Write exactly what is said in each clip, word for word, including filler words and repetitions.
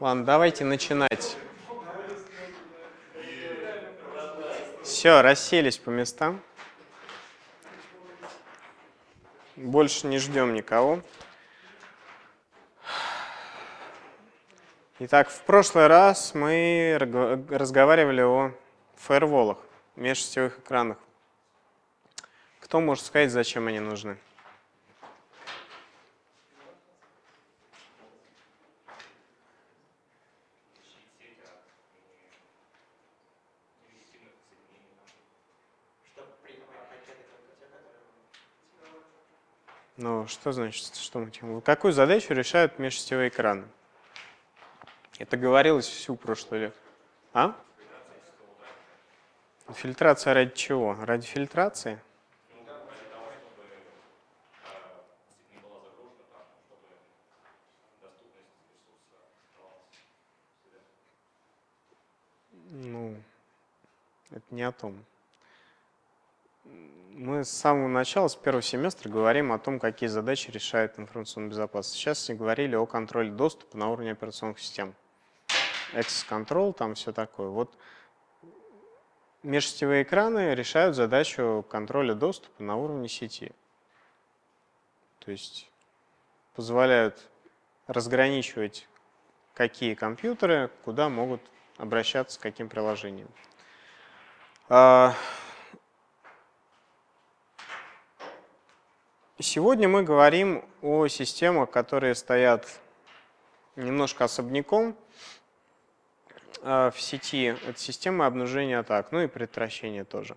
Ладно, давайте начинать. Все, расселись по местам. Больше не ждем никого. Итак, в прошлый раз мы разговаривали о фаерволах, межсетевых экранах. Кто может сказать, зачем они нужны? Ну, что значит, что мы Какую задачу решают межсетевые экраны? Это говорилось всю прошлую лет. А? Фильтрация ради чего? Ради фильтрации? Ну, это не о том. Мы с самого начала, с первого семестра, говорим о том, какие задачи решает информационная безопасность. Сейчас мы говорили о контроле доступа на уровне операционных систем. Access Control, там все такое. Вот межсетевые экраны решают задачу контроля доступа на уровне сети. То есть позволяют разграничивать, какие компьютеры куда могут обращаться, к каким приложениям. Сегодня мы говорим о системах, которые стоят немножко особняком в сети. Это система обнаружения атак, ну и предотвращения тоже.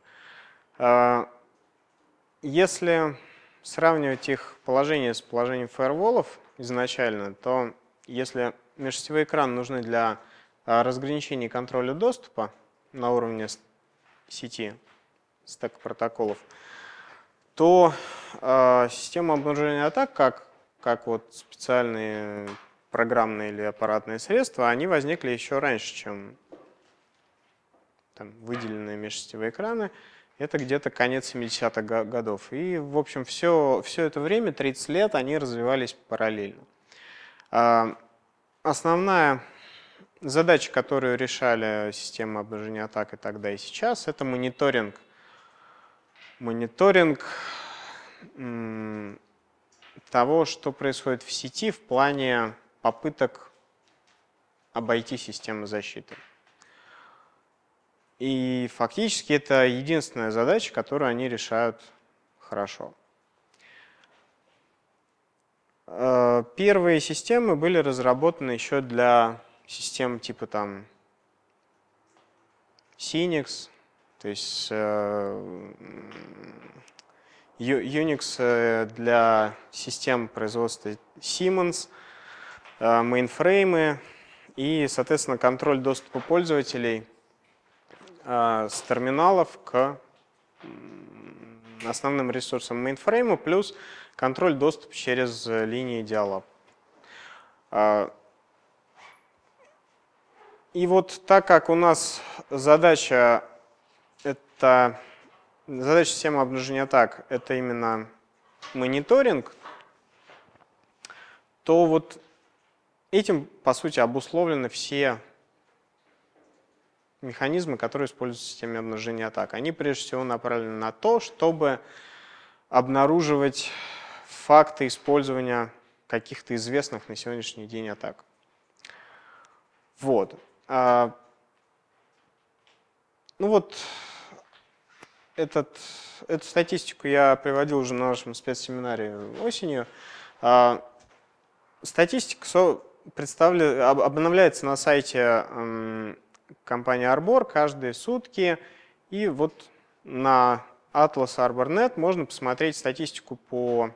Если сравнивать их положение с положением фаерволов изначально, то если межсетевые экраны нужны для разграничения и контроля доступа на уровне сети, стека протоколов, то э, система обнаружения атак, как, как вот специальные программные или аппаратные средства, они возникли еще раньше, чем там, выделенные межсетевые экраны. Это где-то конец семидесятых годов. И, в общем, все, все это время, тридцать лет, они развивались параллельно. Э, основная задача, которую решали системы обнаружения атак и тогда, и сейчас, это мониторинг. Мониторинг того, что происходит в сети в плане попыток обойти систему защиты. И фактически это единственная задача, которую они решают хорошо. Первые системы были разработаны еще для систем типа там Synix, то есть Unix для систем производства Siemens, мейнфреймы и, соответственно, контроль доступа пользователей с терминалов к основным ресурсам мейнфрейма, плюс контроль доступа через линии диалога. И вот так как у нас задача это задача системы обнаружения атак это именно мониторинг, то вот этим, по сути, обусловлены все механизмы, которые используются в системе обнаружения атак. Они прежде всего направлены на то, чтобы обнаруживать факты использования каких-то известных на сегодняшний день атак. Вот. Ну вот, этот, эту статистику я приводил уже на нашем спецсеминаре осенью. Статистика представлена, обновляется на сайте компании Arbor каждые сутки. И вот на Atlas Arbor точка нет можно посмотреть статистику по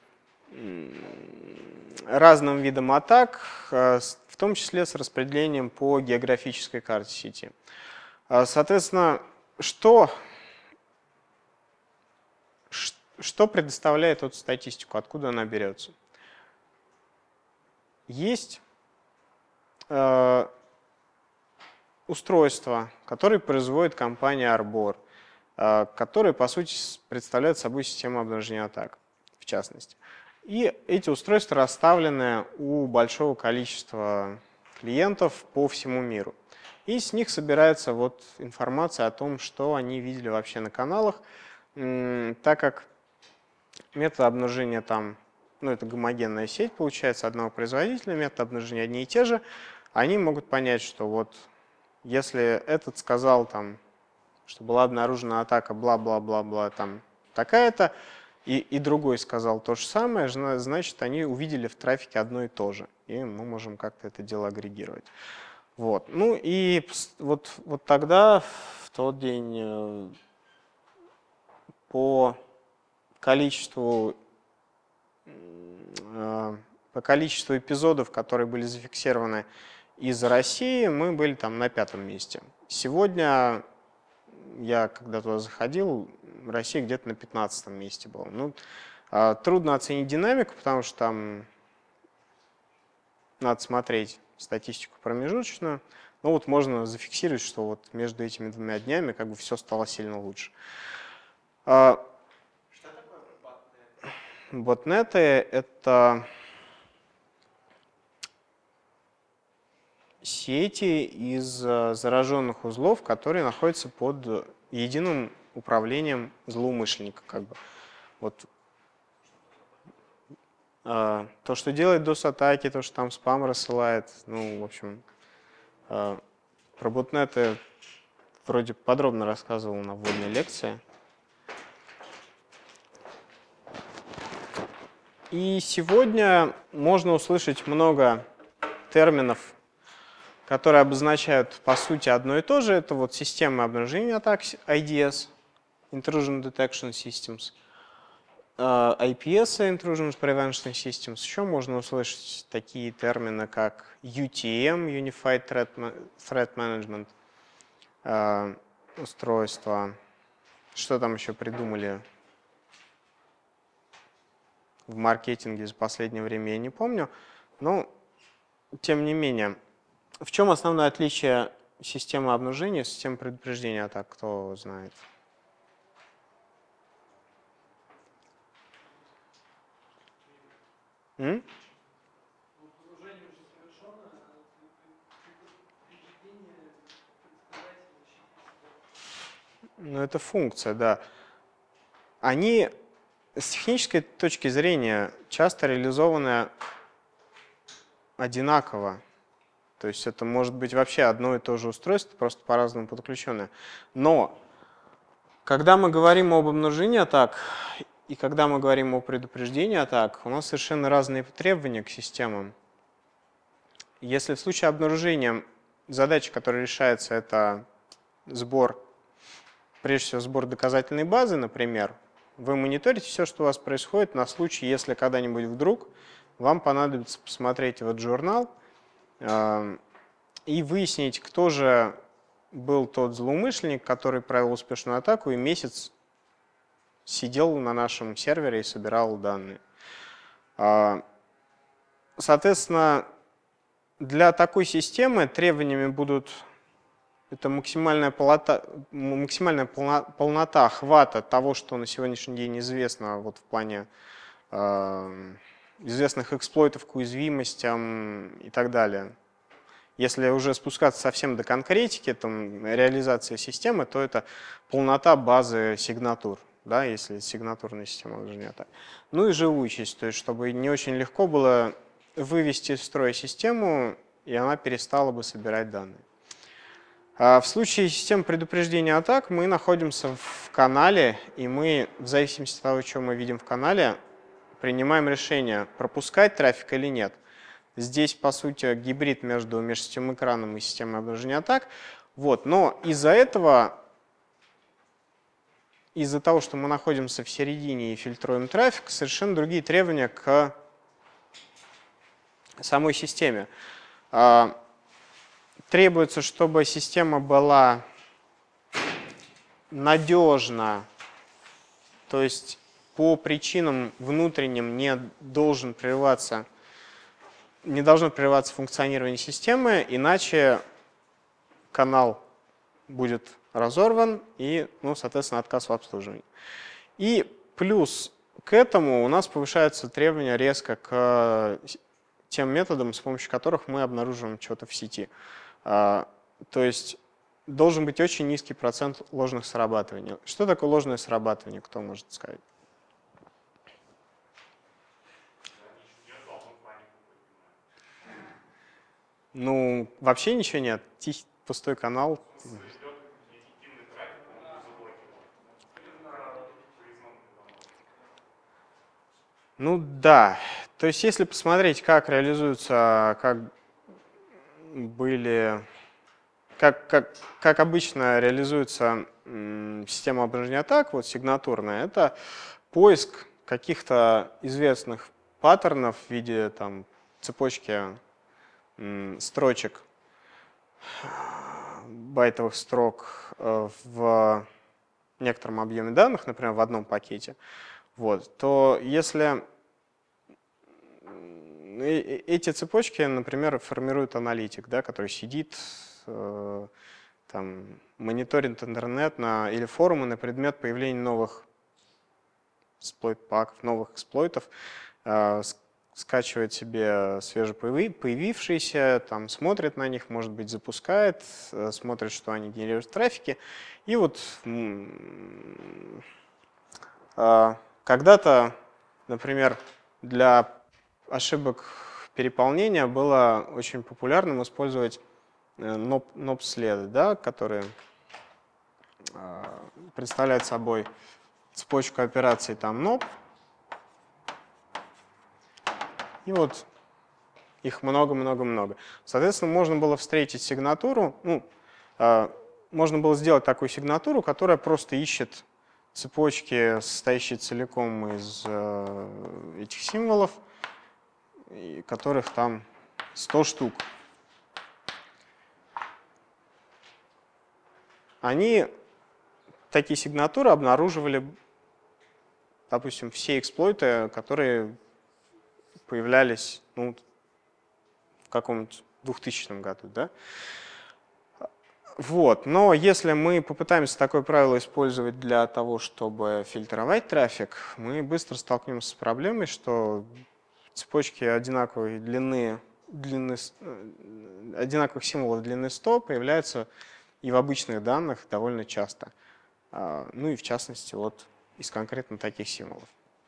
разным видам атак, в том числе с распределением по географической карте сети. Соответственно, что, что предоставляет эту статистику, откуда она берется? Есть э, устройства, которые производит компания Arbor, э, которые, по сути, представляют собой систему обнаружения атак, в частности. И эти устройства расставлены у большого количества клиентов по всему миру. И с них собирается вот информация о том, что они видели вообще на каналах, так как методы обнаружения там, ну это гомогенная сеть получается одного производителя, методы обнаружения одни и те же, они могут понять, что вот если этот сказал там, что была обнаружена атака бла-бла-бла-бла там такая-то, и, и другой сказал то же самое, значит они увидели в трафике одно и то же, и мы можем как-то это дело агрегировать. Вот. Ну и вот, вот тогда, в тот день, по количеству, по количеству эпизодов, которые были зафиксированы из России, мы были там на пятом месте. Сегодня, я когда туда заходил, Россия где-то на пятнадцатом месте была. Ну, трудно оценить динамику, потому что там надо смотреть статистику промежуточную. Ну вот можно зафиксировать, что вот между этими двумя днями как бы все стало сильно лучше. Что такое ботнеты? Ботнеты — это сети из зараженных узлов, которые находятся под единым управлением злоумышленника. Как бы. Вот. То, что делает дос-атаки, то, что там спам рассылает, ну, в общем, про ботнеты вроде подробно рассказывал на вводной лекции. И сегодня можно услышать много терминов, которые обозначают, по сути, одно и то же. Это вот системы обнаружения атак, ай ди эс, Intrusion Detection Systems, ай пи эс, Intrusion Prevention Systems. Еще можно услышать такие термины, как ю ти эм, Unified Threat Management, устройства. Что там еще придумали в маркетинге за последнее время, я не помню. Но, тем не менее, в чем основное отличие системы обнаружения и системы предупреждения атак, кто знает? М? Ну, это функция, да. Они с технической точки зрения часто реализованы одинаково. То есть это может быть вообще одно и то же устройство, просто по-разному подключенное. Но когда мы говорим об обнаружении атак и когда мы говорим о предупреждении атак, у нас совершенно разные требования к системам. Если в случае обнаружения задача, которая решается, это сбор, прежде всего сбор доказательной базы, например, вы мониторите все, что у вас происходит на случай, если когда-нибудь вдруг вам понадобится посмотреть этот журнал э, и выяснить, кто же был тот злоумышленник, который провел успешную атаку и месяц сидел на нашем сервере и собирал данные. Э, соответственно, для такой системы требованиями будут это максимальная полнота, максимальная полнота охвата того, что на сегодняшний день известно вот в плане э, известных эксплойтов к уязвимостям и так далее. Если уже спускаться совсем до конкретики, там, реализации системы, то это полнота базы сигнатур, да, если сигнатурная система уже не так. Ну и живучесть, то есть чтобы не очень легко было вывести из строя систему, и она перестала бы собирать данные. В случае системы предупреждения атак мы находимся в канале, и мы, в зависимости от того, что мы видим в канале, принимаем решение, пропускать трафик или нет. Здесь, по сути, гибрид между межсетевым экраном и системой обнаружения атак. Вот. Но из-за этого, из-за того, что мы находимся в середине и фильтруем трафик, совершенно другие требования к самой системе. Требуется, чтобы система была надежна, то есть по причинам внутренним не должен прерываться, не должно прерываться функционирование системы, иначе канал будет разорван и, ну, соответственно, отказ в обслуживании. И плюс к этому у нас повышаются требования резко к тем методам, с помощью которых мы обнаруживаем что-то в сети. То есть должен быть очень низкий процент ложных срабатываний. Что такое ложное срабатывание, кто может сказать? Ну, вообще ничего нет. Тихий, пустой канал. Ну да. То есть если посмотреть, как реализуются, как были, как, как, как обычно реализуется м, система обнаружения атак, вот сигнатурная, это поиск каких-то известных паттернов в виде там, цепочки м, строчек, байтовых строк э, в некотором объеме данных, например, в одном пакете, вот, то если эти цепочки, например, формирует аналитик, да, который сидит, э, там, мониторит интернет на, или форумы на предмет появления новых эксплойт-паков, новых эксплойтов, э, скачивает себе свежепоявившиеся, там, смотрит на них, может быть, запускает, э, смотрит, что они генерируют в трафике. И вот э, когда-то, например, для ошибок переполнения было очень популярным использовать ноп-следы, да, которые э, представляют собой цепочку операций там ноп. И вот их много-много-много. Соответственно, можно было встретить сигнатуру, ну, э, можно было сделать такую сигнатуру, которая просто ищет цепочки, состоящие целиком из э, этих символов, и которых там сто штук. Они, такие сигнатуры, обнаруживали, допустим, все эксплойты, которые появлялись ну, в каком-нибудь двухтысячном году. Да? Вот. Но если мы попытаемся такое правило использовать для того, чтобы фильтровать трафик, мы быстро столкнемся с проблемой, что цепочки одинаковой длины, длины, одинаковых символов длины сто появляются и в обычных данных довольно часто. Ну и в частности вот из конкретно таких символов.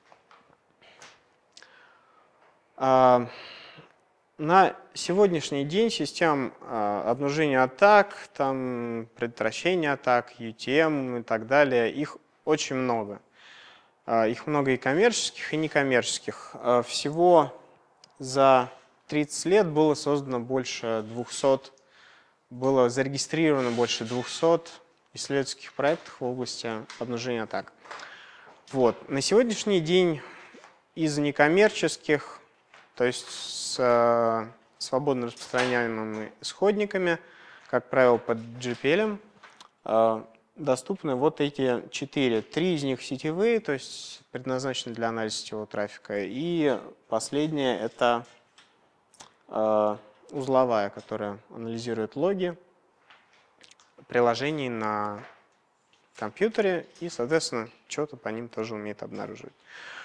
На сегодняшний день систем обнаружения атак, там, предотвращения атак, ю ти эм и так далее, их очень много. Их много и коммерческих, и некоммерческих. Всего за тридцать лет было создано больше двухсот, было зарегистрировано больше двухсот исследовательских проектов в области обнаружения атак. Вот. На сегодняшний день из некоммерческих, то есть с э, свободно распространяемыми исходниками, как правило, под джи пи эл, э, доступны вот эти четыре. Три из них сетевые, то есть предназначены для анализа сетевого трафика. И последняя – это э, узловая, которая анализирует логи приложений на компьютере и, соответственно, что-то по ним тоже умеет обнаруживать.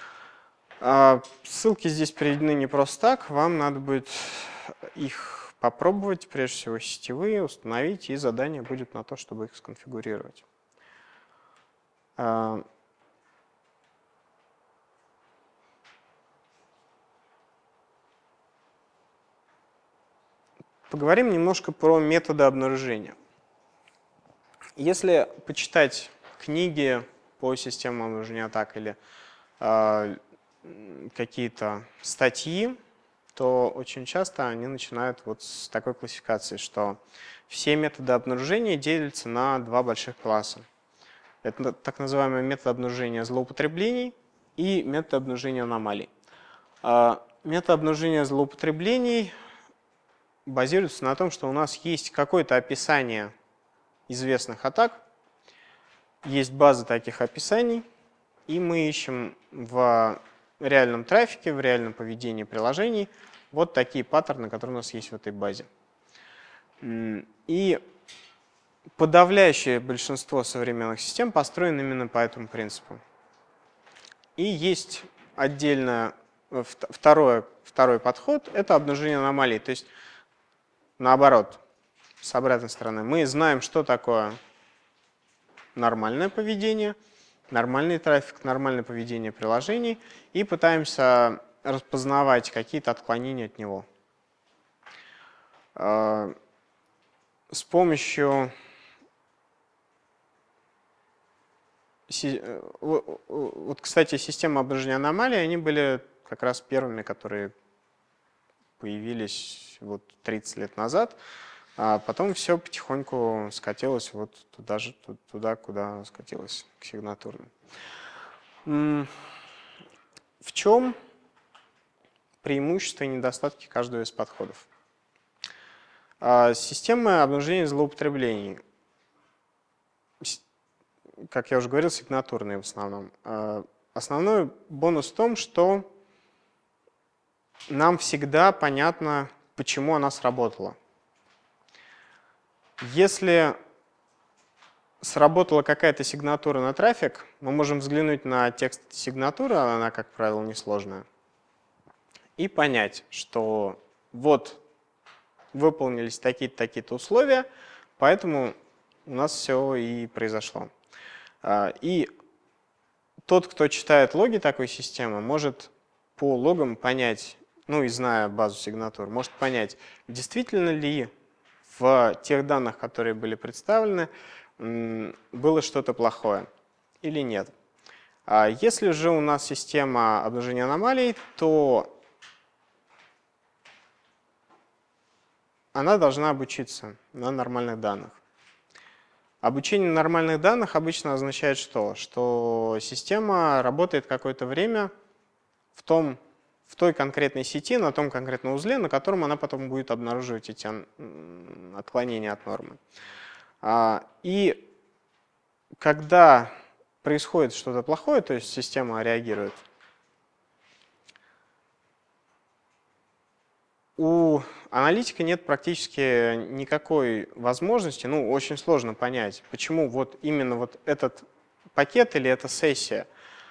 Ссылки здесь приведены не просто так, вам надо будет их попробовать, прежде всего сетевые, установить, и задание будет на то, чтобы их сконфигурировать. Поговорим немножко про методы обнаружения. Если почитать книги по системам обнаружения атак или какие-то статьи, то очень часто они начинают вот с такой классификации, что все методы обнаружения делятся на два больших класса. Это так называемый метод обнаружения злоупотреблений и метод обнаружения аномалий. Метод обнаружения злоупотреблений базируется на том, что у нас есть какое-то описание известных атак, есть база таких описаний, и мы ищем в реальном трафике, в реальном поведении приложений вот такие паттерны, которые у нас есть в этой базе. И подавляющее большинство современных систем построено именно по этому принципу. И есть отдельная второе, второй подход – это обнаружение аномалий. То есть наоборот, с обратной стороны. Мы знаем, что такое нормальное поведение, нормальный трафик, нормальное поведение приложений, и пытаемся распознавать какие-то отклонения от него. С помощью вот, кстати, системы обнаружения аномалий, они были как раз первыми, которые появились вот тридцать лет назад, а потом все потихоньку скатилось вот туда же, туда, куда скатилось, к сигнатурным. В чем преимущества и недостатки каждого из подходов? Системы обнаружения злоупотреблений, как я уже говорил, сигнатурные в основном. Основной бонус в том, что нам всегда понятно, почему она сработала. Если сработала какая-то сигнатура на трафик, мы можем взглянуть на текст сигнатуры, она, как правило, несложная, и понять, что вот выполнились такие-то, такие-то условия, поэтому у нас все и произошло. И тот, кто читает логи такой системы, может по логам понять, ну и зная базу сигнатур, может понять, действительно ли в тех данных, которые были представлены, было что-то плохое или нет. Если же у нас система обнаружения аномалий, то она должна обучиться на нормальных данных. Обучение на нормальных данных обычно означает что? Что система работает какое-то время в, том, в той конкретной сети, на том конкретном узле, на котором она потом будет обнаруживать эти отклонения от нормы. И когда происходит что-то плохое, то есть система реагирует, у аналитика нет практически никакой возможности, ну, очень сложно понять, почему вот именно вот этот пакет или эта сессия,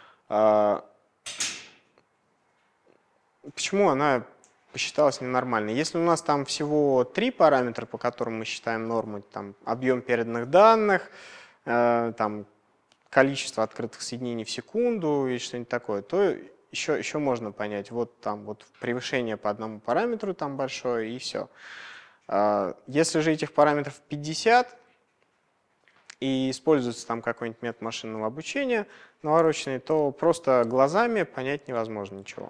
почему она посчиталась ненормальной. Если у нас там всего три параметра, по которым мы считаем норму, там объем переданных данных, там количество открытых соединений в секунду и что-нибудь такое, то Еще, еще можно понять, вот там вот превышение по одному параметру там большое и все. Если же этих параметров пятьдесят и используется там какой-нибудь метод машинного обучения навороченный, то просто глазами понять невозможно ничего.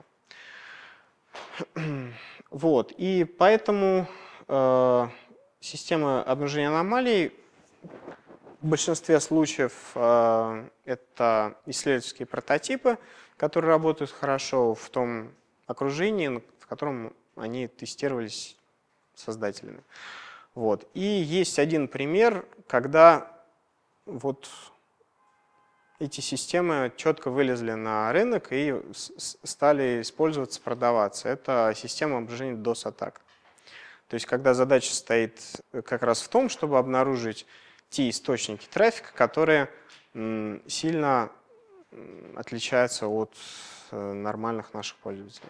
Вот, и поэтому э, система обнаружения аномалий в большинстве случаев э, это исследовательские прототипы, которые работают хорошо в том окружении, в котором они тестировались создателями. Вот. И есть один пример, когда вот эти системы четко вылезли на рынок и стали использоваться, продаваться. Это система обнаружения дос-атак. То есть когда задача стоит как раз в том, чтобы обнаружить те источники трафика, которые сильно отличаются от нормальных наших пользователей.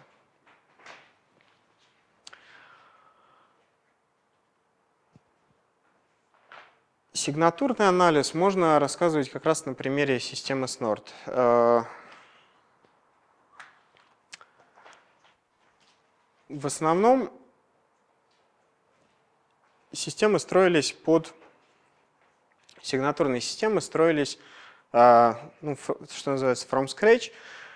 Сигнатурный анализ можно рассказывать как раз на примере системы снорт. В основном системы строились под... Сигнатурные системы строились, ну, что называется, from scratch.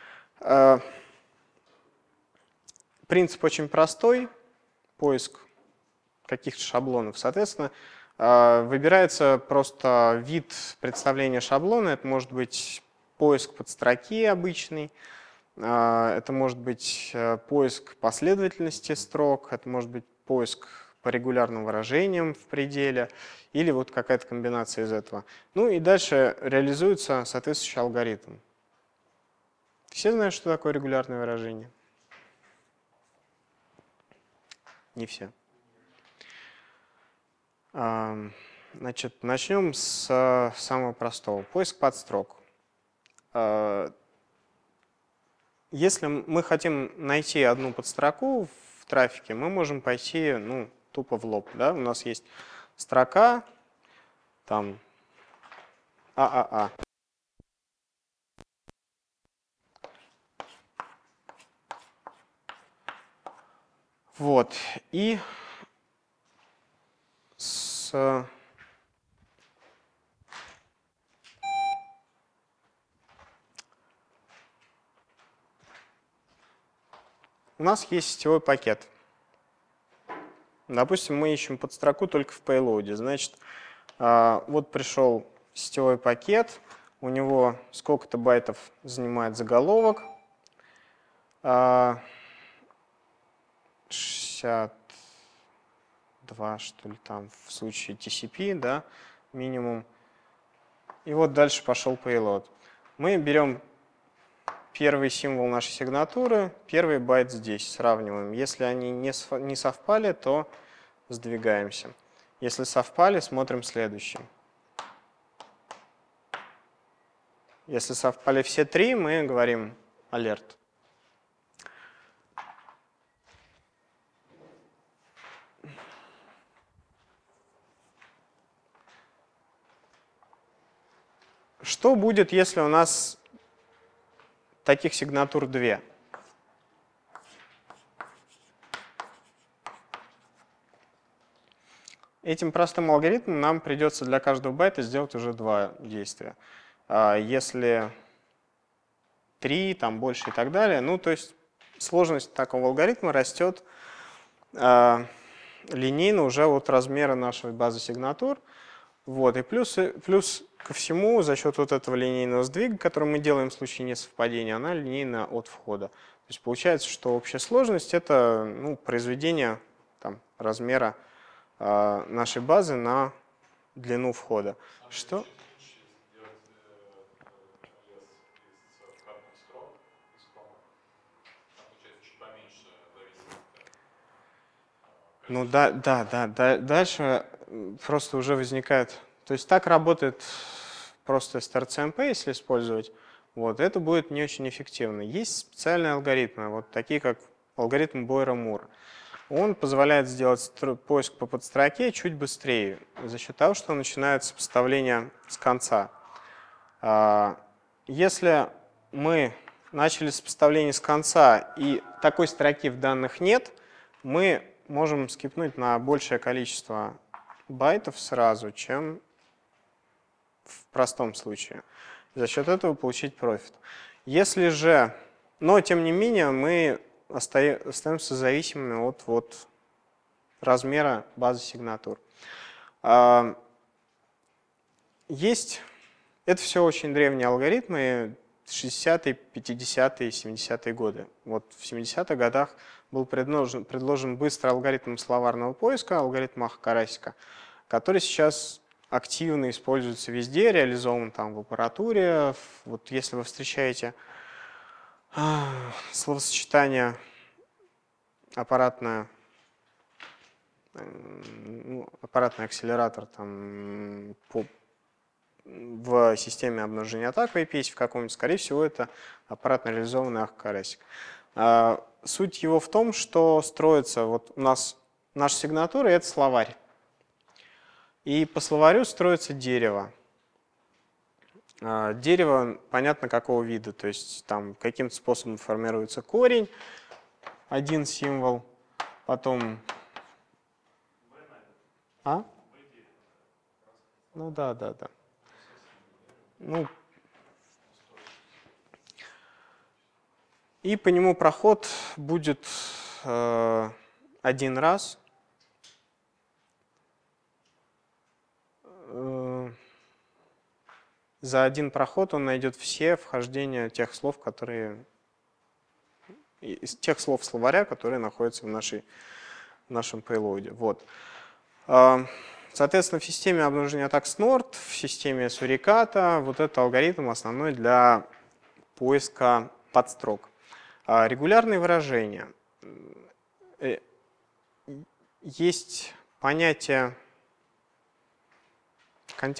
Принцип очень простой, поиск каких-то шаблонов. Соответственно, выбирается просто вид представления шаблона. Это может быть поиск подстроки обычный, это может быть поиск последовательности строк, это может быть поиск по регулярным выражениям в пределе, или вот какая-то комбинация из этого. Ну и дальше реализуется соответствующий алгоритм. Все знают, что такое регулярное выражение? Не все. Значит, начнем с самого простого. Поиск подстрок. если мы хотим найти одну подстроку в трафике, мы можем пойти ну, тупо в лоб. Да? У нас есть строка, там, ААА. Вот. И с... у нас есть сетевой пакет. Допустим, мы ищем подстроку только в payload. Значит, вот пришел сетевой пакет, у него сколько-то байтов занимает заголовок. шестьдесят два, что ли, там в случае ти си пи, да, минимум. И вот дальше пошел payload. Мы берем первый символ нашей сигнатуры, первый байт здесь, сравниваем. Если они не совпали, то сдвигаемся. Если совпали, смотрим следующий. Если совпали все три, мы говорим alert. Что будет, если у нас таких сигнатур две? Этим простым алгоритмом нам придется для каждого байта сделать уже два действия. Если три, там больше и так далее, ну то есть сложность такого алгоритма растет э, линейно уже от размера нашей базы сигнатур. Вот. И плюс, плюс ко всему, за счет вот этого линейного сдвига, который мы делаем в случае несовпадения, она линейна от входа. То есть получается, что общая сложность – это ну, произведение там, размера э, нашей базы на длину входа. А что? Ну да, да, да, да. Дальше просто уже возникает. То есть так работает просто strcmp, если использовать. Вот, это будет не очень эффективно. Есть специальные алгоритмы, вот такие как алгоритм Бойера-Мур. Он позволяет сделать поиск по подстроке чуть быстрее, за счет того, что начинает сопоставление с конца. Если мы начали сопоставление с конца и такой строки в данных нет, мы можем скипнуть на большее количество байтов сразу, чем в простом случае. За счет этого получить профит. Если же, но тем не менее, мы остаемся зависимыми от вот размера базы сигнатур. Есть, это все очень древние алгоритмы, шестидесятые, пятидесятые, семидесятые годы. Вот в семидесятых годах был предложен, предложен быстрый алгоритм словарного поиска, алгоритм Маха-Карасика, который сейчас активно используется везде, реализован там в аппаратуре. Вот если вы встречаете а, словосочетание аппаратное, ну, аппаратный акселератор там, по, в системе обнаружения атак в эй пи ай в каком-нибудь, скорее всего, это аппаратно реализованный Маха-Карасик. А, суть его в том, что строится, вот у нас наша сигнатура – это словарь. И по словарю строится дерево. А, дерево понятно какого вида, то есть там каким-то способом формируется корень, один символ, потом… А? Ну да, да, да. Ну, и по нему проход будет э, один раз. Э, за один проход он найдет все вхождения тех слов, которые из тех слов словаря, которые находятся в, нашей, в нашем payload. Вот. Э, соответственно, в системе обнаружения атак снорд, в системе суриката вот этот алгоритм основной для поиска подстрок. Регулярные выражения. Есть понятие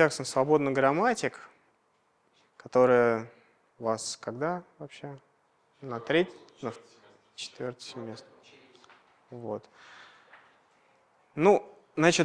контекстно-свободный грамматик, которое у вас когда вообще на третий, на четвертый семестр. Вот. Ну, значит,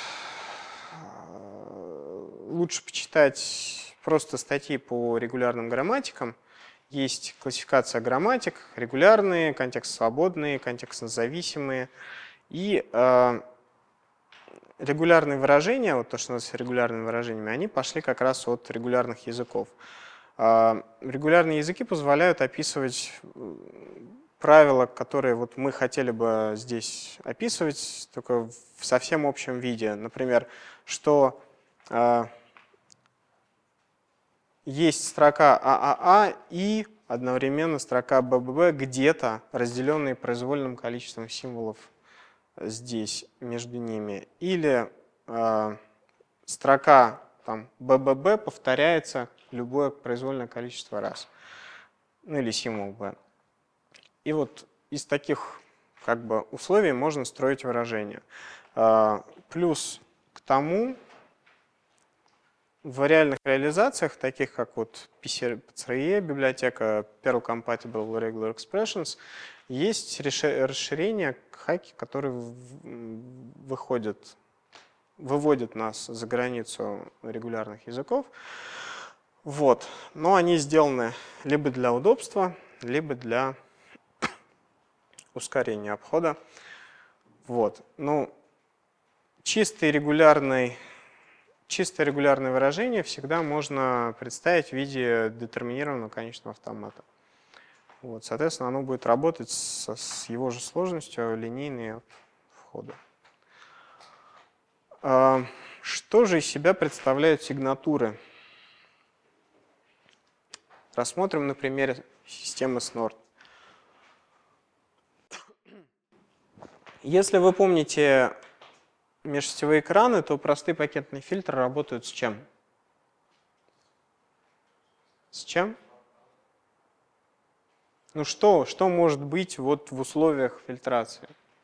лучше почитать просто статьи по регулярным грамматикам. Есть классификация грамматик, регулярные, контекстно-свободные, контекстно-зависимые. И э, регулярные выражения, вот то, что у нас регулярными выражениями, они пошли как раз от регулярных языков. Э, регулярные языки позволяют описывать правила, которые вот мы хотели бы здесь описывать, только в совсем общем виде. Например, что э, есть строка ААА и одновременно строка БББ где-то, разделенные произвольным количеством символов здесь, между ними. Или э, строка там, БББ повторяется любое произвольное количество раз. Ну или символ B. И вот из таких как бы, условий можно строить выражение. Э, плюс к тому, в реальных реализациях, таких как вот пи си ар и, библиотека Perl Compatible Regular Expressions, есть расширение хаки, которые выходят, выводят нас за границу регулярных языков. Вот. Но они сделаны либо для удобства, либо для ускорения обхода. Вот. Ну, чистый регулярный Чисто регулярное выражение всегда можно представить в виде детерминированного конечного автомата. Вот, соответственно, оно будет работать с, с его же сложностью линейные от входа. А, что же из себя представляют сигнатуры? Рассмотрим на примере системы снорт. Если вы помните межсетевые экраны, то простые пакетные фильтры работают с чем? С чем? Ну что, что может быть вот в условиях фильтрации?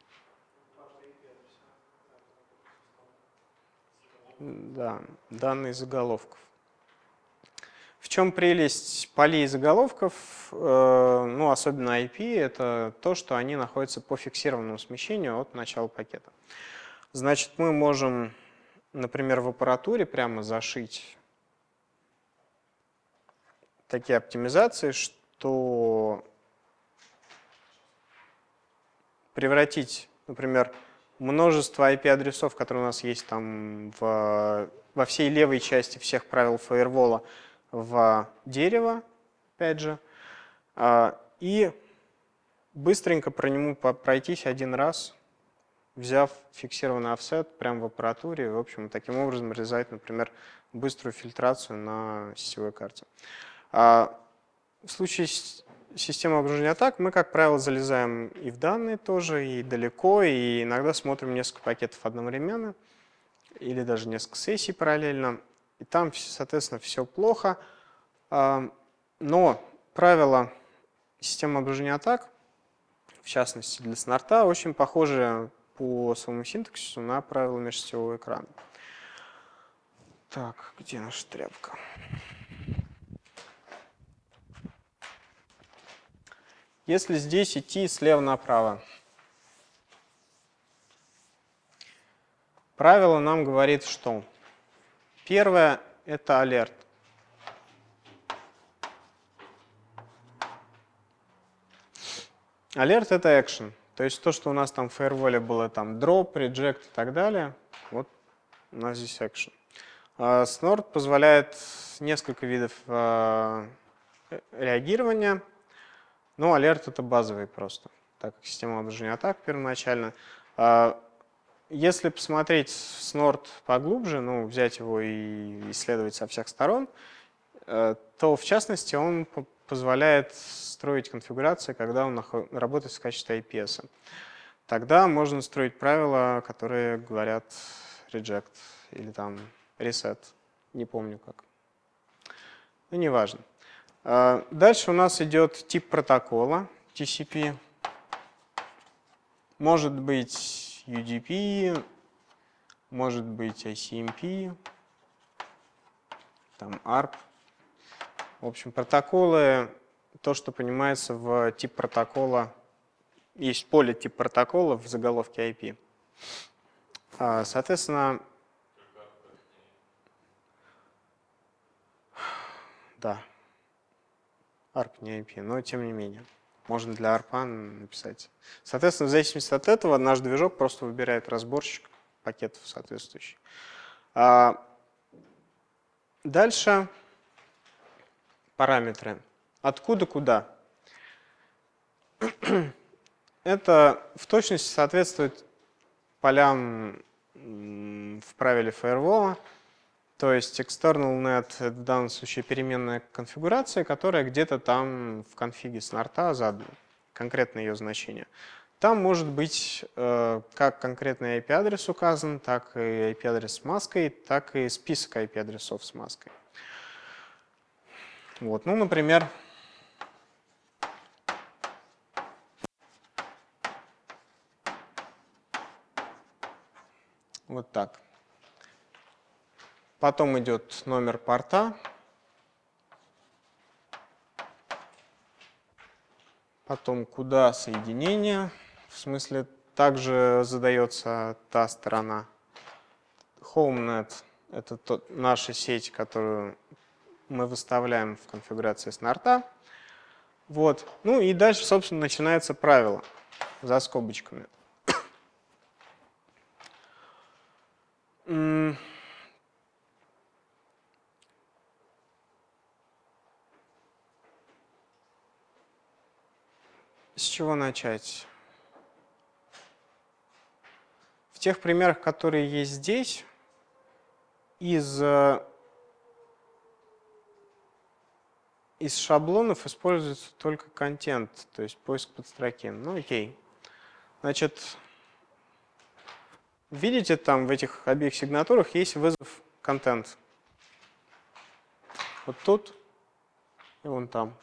Да, данные заголовков. В чем прелесть полей заголовков, ну, особенно ай пи, это то, что они находятся по фиксированному смещению от начала пакета. Значит, мы можем, например, в аппаратуре прямо зашить такие оптимизации, что превратить, например, множество ай пи-адресов, которые у нас есть там в, во всей левой части всех правил фаервола, в дерево, опять же, и быстренько по нему пройтись один раз, взяв фиксированный офсет прямо в аппаратуре, в общем, таким образом реализовать, например, быструю фильтрацию на сетевой карте. В случае системы обнаружения атак мы, как правило, залезаем и в данные тоже, и далеко, и иногда смотрим несколько пакетов одновременно, или даже несколько сессий параллельно. И там, соответственно, все плохо. Но правила системы обнаружения атак, в частности для снорта, очень похожи по своему синтаксису на правила межсетевого экрана. Так, где наша тряпка? Если здесь идти слева направо, правило нам говорит, что первое – это алерт. Алерт – это action. То есть то, что у нас там в фаерволе было там drop, reject и так далее, вот у нас здесь action. Snort позволяет несколько видов реагирования, но алерт – это базовый просто, так как система обнаружения атак первоначально. Если посмотреть Snort поглубже, ну, взять его и исследовать со всех сторон, то в частности он позволяет строить конфигурации, когда он работает в качестве ай пи эс. Тогда можно строить правила, которые говорят reject или там reset, не помню как. Ну, неважно. Дальше у нас идет тип протокола ти си пи. Может быть ю ди пи, может быть ай си эм пи, там арп. В общем, протоколы то, что понимается в тип протокола. Есть поле тип протокола в заголовке ай пи. Соответственно, да, арп не ай пи, но тем не менее. Можно для арпа написать. Соответственно, в зависимости от этого наш движок просто выбирает разборщик пакетов соответствующий. Дальше параметры. Откуда куда? Это в точности соответствует полям в правиле фаервола. То есть external net — это в данном случае переменная конфигурация, которая где-то там в конфиге снарта задана, конкретное ее значение. Там может быть э, как конкретный ай пи-адрес указан, так и ай пи-адрес с маской, так и список ай пи-адресов с маской. Вот, ну, например, вот так. Потом идет номер порта. Потом куда соединение. В смысле, также задается та сторона. HomeNet — это тот, наша сеть, которую мы выставляем в конфигурации снарта. Вот. Ну и дальше, собственно, начинается правило за скобочками. С чего начать? В тех примерах, которые есть здесь, из, из шаблонов используется только контент, то есть поиск подстроки. Ну окей. Значит, видите, там в этих обеих сигнатурах есть вызов контент. Вот тут и вон там.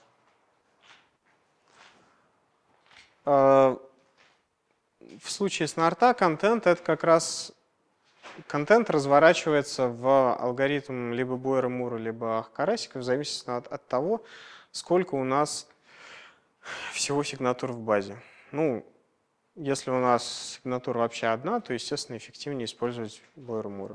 В случае снарта контент — это как раз контент разворачивается в алгоритм либо Бойера-Мура, либо Ах-Карасика, в зависимости от, от того, сколько у нас всего сигнатур в базе. Ну, если у нас сигнатура вообще одна, то, естественно, эффективнее использовать Бойера-Мура.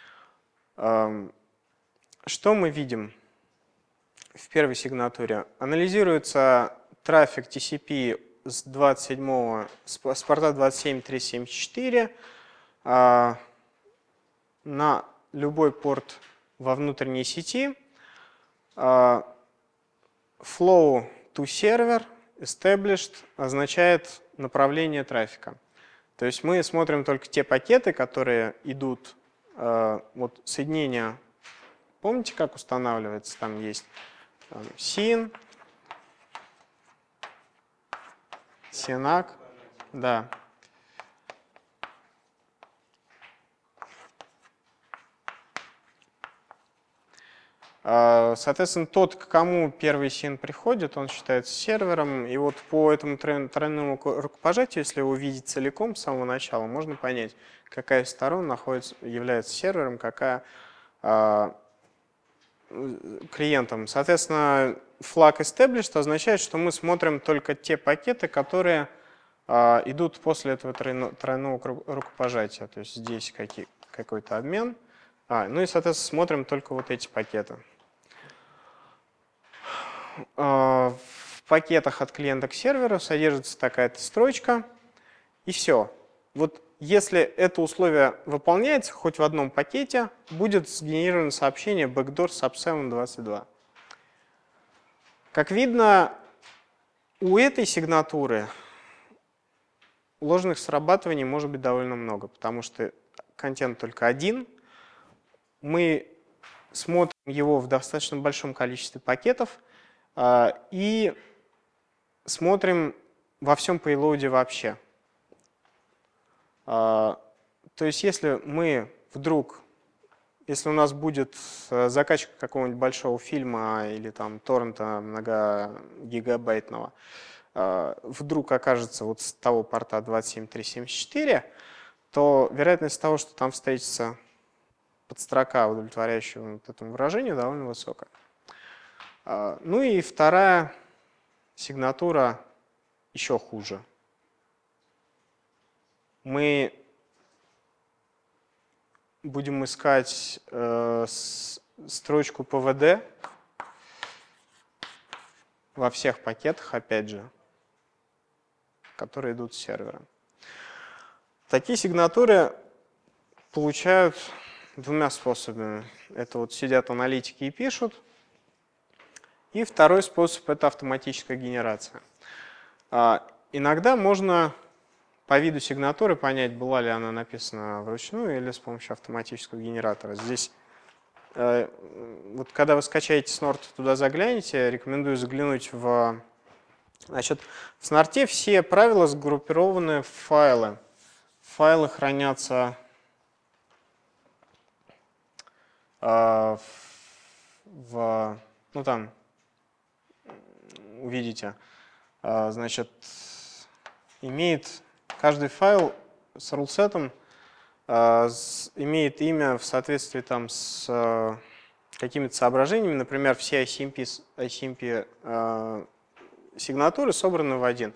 Что мы видим в первой сигнатуре? Анализируется трафик ти си пи с двадцать седьмого, с порта двадцать семь триста семьдесят четыре а, на любой порт во внутренней сети. А, flow to server established означает направление трафика. То есть мы смотрим только те пакеты, которые идут, а, вот соединение, помните, как устанавливается? Там есть там, син, синак, да. Соответственно, тот, к кому первый син приходит, он считается сервером. И вот по этому тройному рукопожатию, если его видеть целиком с самого начала, можно понять, какая из сторон находится, является сервером, какая а, клиентом. Соответственно, flag established означает, что мы смотрим только те пакеты, которые а, идут после этого тройно, тройного рукопожатия. То есть здесь какие, какой-то обмен. А, ну и, соответственно, смотрим только вот эти пакеты. В пакетах от клиента к серверу содержится такая-то строчка, и все. Вот если это условие выполняется хоть в одном пакете, будет сгенерировано сообщение backdoor sub семь двадцать два. Как видно, у этой сигнатуры ложных срабатываний может быть довольно много, потому что контент только один. Мы смотрим его в достаточно большом количестве пакетов, и смотрим во всем пейлоуде вообще. То есть если мы вдруг, если у нас будет закачка какого-нибудь большого фильма или там торрента многогигабайтного, вдруг окажется вот с того порта двадцать семь триста семьдесят четыре, то вероятность того, что там встретится подстрока, удовлетворяющая вот этому выражению, довольно высокая. Ну и вторая сигнатура еще хуже. Мы будем искать э, с, строчку пи ви ди во всех пакетах, опять же, которые идут с сервера. Такие сигнатуры получают двумя способами. Это вот сидят аналитики и пишут. И второй способ – это автоматическая генерация. А, иногда можно по виду сигнатуры понять, была ли она написана вручную или с помощью автоматического генератора. Здесь, э, вот когда вы скачаете Snort, туда загляните, рекомендую заглянуть в… Значит, в Snort все правила сгруппированы в файлы. Файлы хранятся э, в… Ну там, увидите, э, значит, имеет… Каждый файл с рулсетом э, с, имеет имя в соответствии там, с э, какими-то соображениями. Например, все ай си эм пи, ай си эм пи э, сигнатуры собраны в один.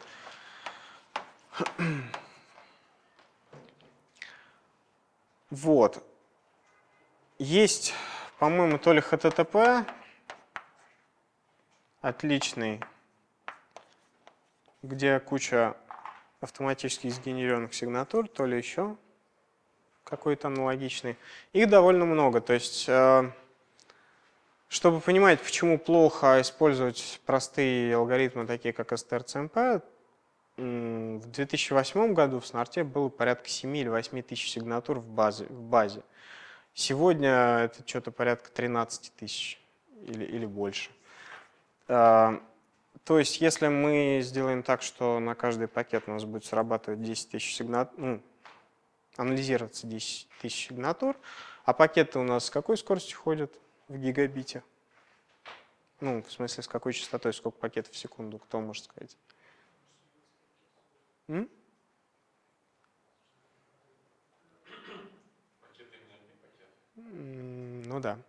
Вот. Есть, по-моему, то ли эйч ти ти пи, отличный, где куча автоматически сгенерированных сигнатур, то ли еще какой-то аналогичный. Их довольно много. То есть, э, чтобы понимать, почему плохо использовать простые алгоритмы, такие как эс ти эр си эм пи, в две тысячи восьмом году в Snort было порядка семи или восьми тысяч сигнатур в базе. В базе. Сегодня это что-то порядка тринадцати тысяч или, или больше. Э, То есть, если мы сделаем так, что на каждый пакет у нас будет срабатывать десять тысяч сигнатур, ну, анализироваться десять тысяч сигнатур, а пакеты у нас с какой скоростью ходят в гигабите? Ну, в смысле, с какой частотой, сколько пакетов в секунду, кто может сказать? М? Ну да.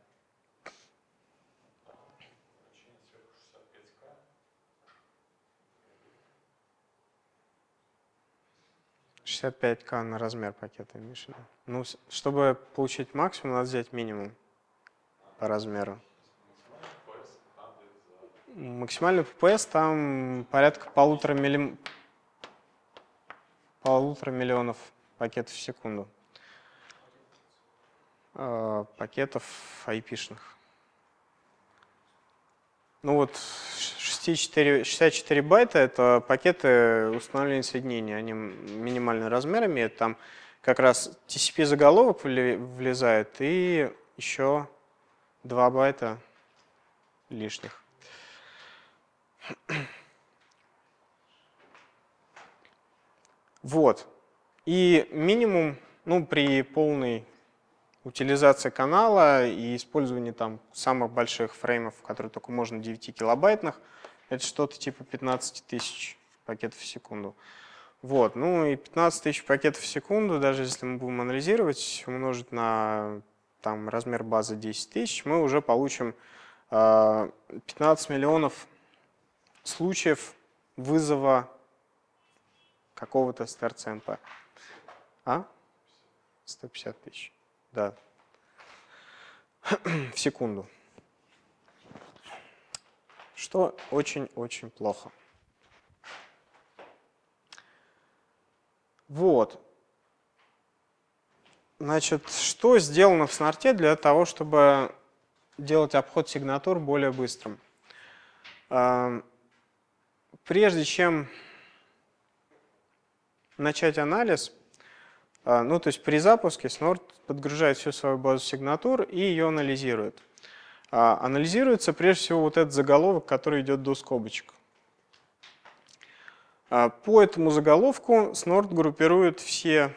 шестьдесят пять ка на размер пакета, Миша. Ну, чтобы получить максимум, надо взять минимум по размеру. Максимальный пи пи эс там порядка полутора, милли... полутора миллионов пакетов в секунду. Э, пакетов ай пи-шных. Ну вот шестьдесят четыре, шестьдесят четыре байта — это пакеты установления соединения. Они минимальный размер имеют. Там как раз ти си пи-заголовок влезает и еще два байта лишних. Вот. И минимум, ну, при полной утилизации канала и использовании там самых больших фреймов, которые только можно девятикилобайтных, это что-то типа пятнадцати тысяч пакетов в секунду. Вот. Ну и пятнадцать тысяч пакетов в секунду, даже если мы будем анализировать, умножить на там, размер базы десять тысяч, мы уже получим э, пятнадцать миллионов случаев вызова какого-то эс ти эр си эм пи. А? сто пятьдесят тысяч. Да. В секунду. Что очень-очень плохо. Вот. Значит, что сделано в Snort для того, чтобы делать обход сигнатур более быстрым? Прежде чем начать анализ, ну, то есть при запуске Snort подгружает всю свою базу сигнатур и ее анализирует. Анализируется прежде всего вот этот заголовок, который идет до скобочек. По этому заголовку Snort группирует все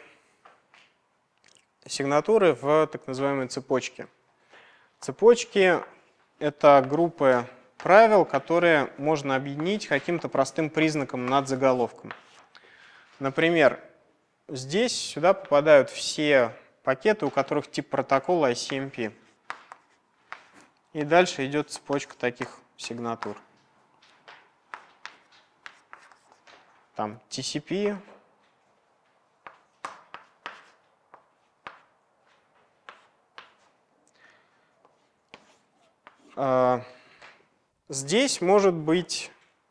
сигнатуры в так называемой цепочке. Цепочки — это группы правил, которые можно объединить каким-то простым признаком над заголовком. Например, здесь сюда попадают все пакеты, у которых тип протокола ай си эм пи. И дальше идет цепочка таких сигнатур. там ти си пи. Здесь может быть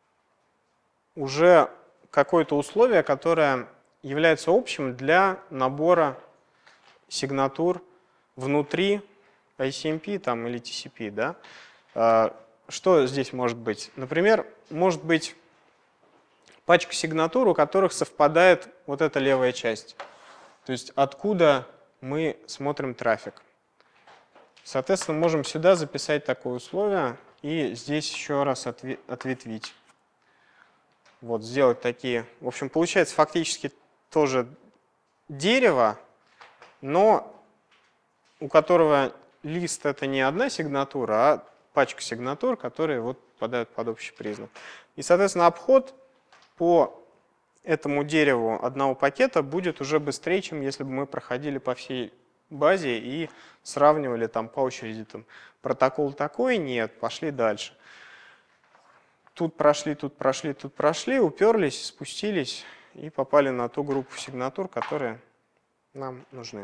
уже какое-то условие, которое является общим для набора сигнатур внутри ай си эм пи там, или ти си пи. Да? Что здесь может быть? Например, может быть пачка сигнатур, у которых совпадает вот эта левая часть. То есть откуда мы смотрим трафик. Соответственно, можем сюда записать такое условие и здесь еще раз ответвить. Вот, сделать такие. В общем, получается фактически тоже дерево, но у которого лист это не одна сигнатура, а пачка сигнатур, которые вот попадают под общий признак. И, соответственно, обход по этому дереву одного пакета будет уже быстрее, чем если бы мы проходили по всей базе и сравнивали там по очереди. Там, протокол такой, нет, пошли дальше. Тут прошли, тут прошли, тут прошли, уперлись, спустились и попали на ту группу сигнатур, которые нам нужны.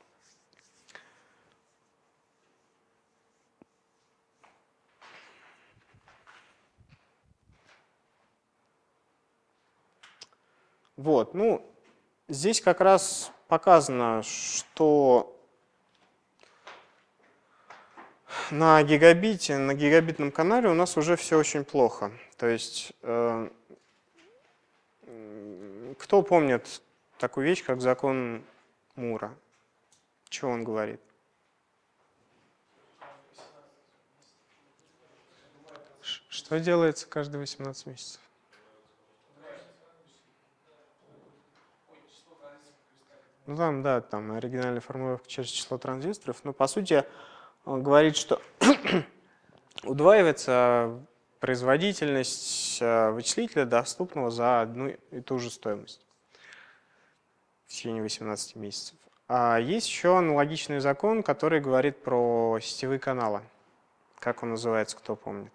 Вот, ну, здесь как раз показано, что на гигабите, на гигабитном канале у нас уже все очень плохо. То есть, э, кто помнит такую вещь, как закон Мура? Что он говорит? Что делается каждые восемнадцать месяцев? Ну там, да, там оригинальная формулировка через число транзисторов. Но по сути он говорит, что удваивается производительность вычислителя, доступного за одну и ту же стоимость в течение восемнадцати месяцев. А есть еще аналогичный закон, который говорит про сетевые каналы. Как он называется, кто помнит?